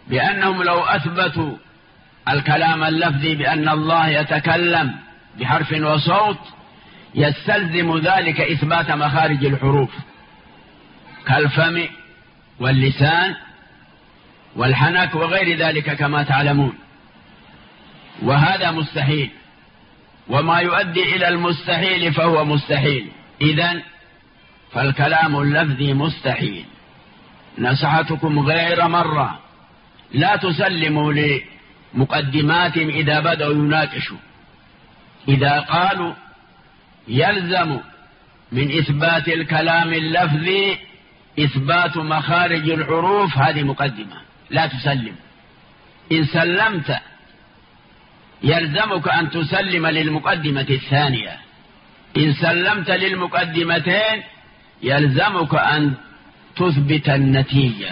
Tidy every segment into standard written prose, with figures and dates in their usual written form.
بأنهم لو أثبتوا الكلام اللفظي بأن الله يتكلم بحرف وصوت يستلزم ذلك إثبات مخارج الحروف كالفم واللسان والحنك وغير ذلك كما تعلمون، وهذا مستحيل، وما يؤدي إلى المستحيل فهو مستحيل. إذن فالكلام اللفظي مستحيل. نصحتكم غير مرة لا تسلموا لمقدماتهم إذا بدأوا يناقشوا. إذا قالوا يلزم من إثبات الكلام اللفظي إثبات مخارج الحروف، هذه مقدمة لا تسلم. إن سلمت يلزمك أن تسلم للمقدمة الثانية، إن سلمت للمقدمتين يلزمك أن تثبت النتيجة،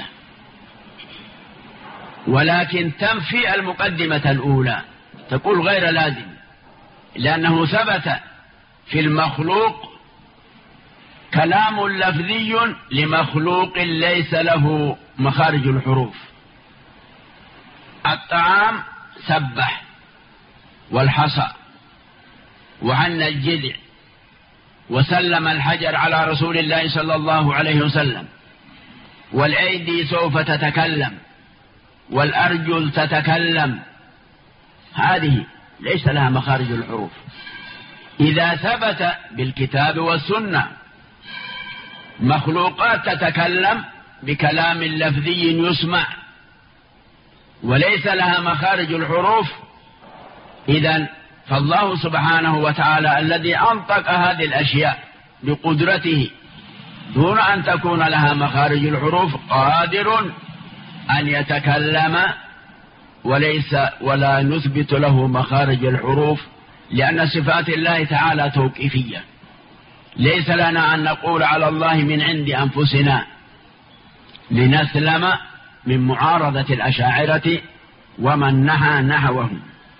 ولكن تنفي المقدمة الأولى، تقول غير لازم، لأنه ثبت في المخلوق كلام لفظي لمخلوق ليس له مخارج الحروف. الطعام سبح والحصى وعن الجذع وسلم الحجر على رسول الله صلى الله عليه وسلم، والأيدي سوف تتكلم والأرجل تتكلم، هذه ليس لها مخارج الحروف. إذا ثبت بالكتاب والسنة مخلوقات تتكلم بكلام لفظي يسمع وليس لها مخارج الحروف، إذن فالله سبحانه وتعالى الذي أنطق هذه الأشياء بقدرته دون أن تكون لها مخارج الحروف قادر أن يتكلم ولا نثبت له مخارج الحروف، لأن صفات الله تعالى توقيفية. ليس لنا أن نقول على الله من عند أنفسنا لنسلم من معارضة الأشاعرة ومن نحى نحوهم.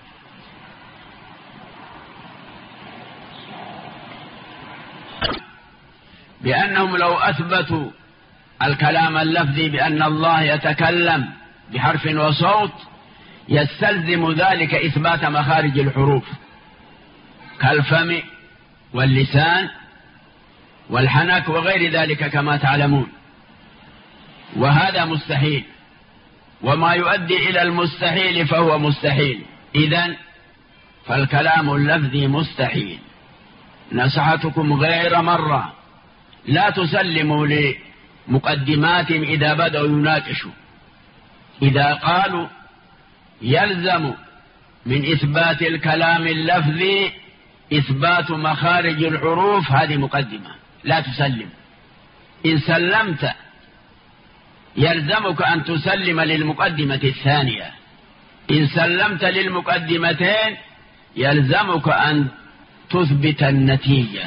بأنهم لو أثبتوا الكلام اللفظي بأن الله يتكلم بحرف وصوت يستلزم ذلك إثبات مخارج الحروف كالفم واللسان والحنك وغير ذلك كما تعلمون، وهذا مستحيل، وما يؤدي إلى المستحيل فهو مستحيل. إذن فالكلام اللفظي مستحيل. نصحتكم غير مرة لا تسلموا لمقدماتهم إذا بدأوا يناقشوا. إذا قالوا يلزم من إثبات الكلام اللفظي إثبات مخارج الحروف، هذه مقدمة لا تسلم. إن سلمت يلزمك أن تسلم للمقدمة الثانية، إن سلمت للمقدمتين يلزمك أن تثبت النتيجة،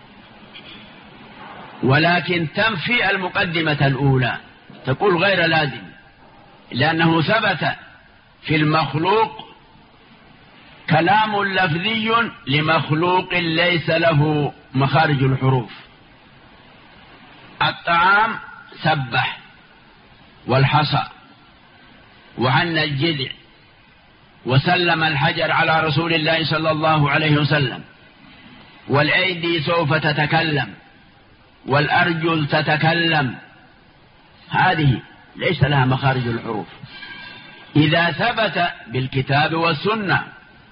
ولكن تنفي المقدمة الأولى، تقول غير لازم، لأنه ثبت في المخلوق كلام لفظي لمخلوق ليس له مخارج الحروف. الطعام سبح والحصى وعن الجذع وسلم الحجر على رسول الله صلى الله عليه وسلم، والأيدي سوف تتكلم والأرجل تتكلم، هذه ليس لها مخارج الحروف. إذا ثبت بالكتاب والسنة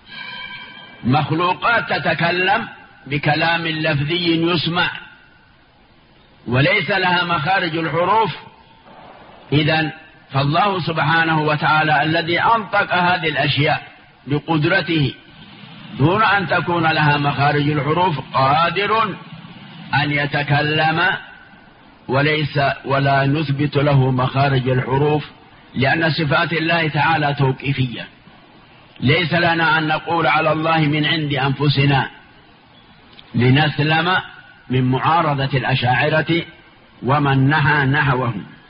مخلوقات تتكلم بكلام لفظي يسمع وليس لها مخارج الحروف، إذن فالله سبحانه وتعالى الذي أنطق هذه الأشياء بقدرته دون أن تكون لها مخارج الحروف قادر أن يتكلم ولا نثبت له مخارج الحروف، لأن صفات الله تعالى توقيفية. ليس لنا أن نقول على الله من عند أنفسنا لنسلم من معارضة الأشاعرة ومن نحى نحوهم.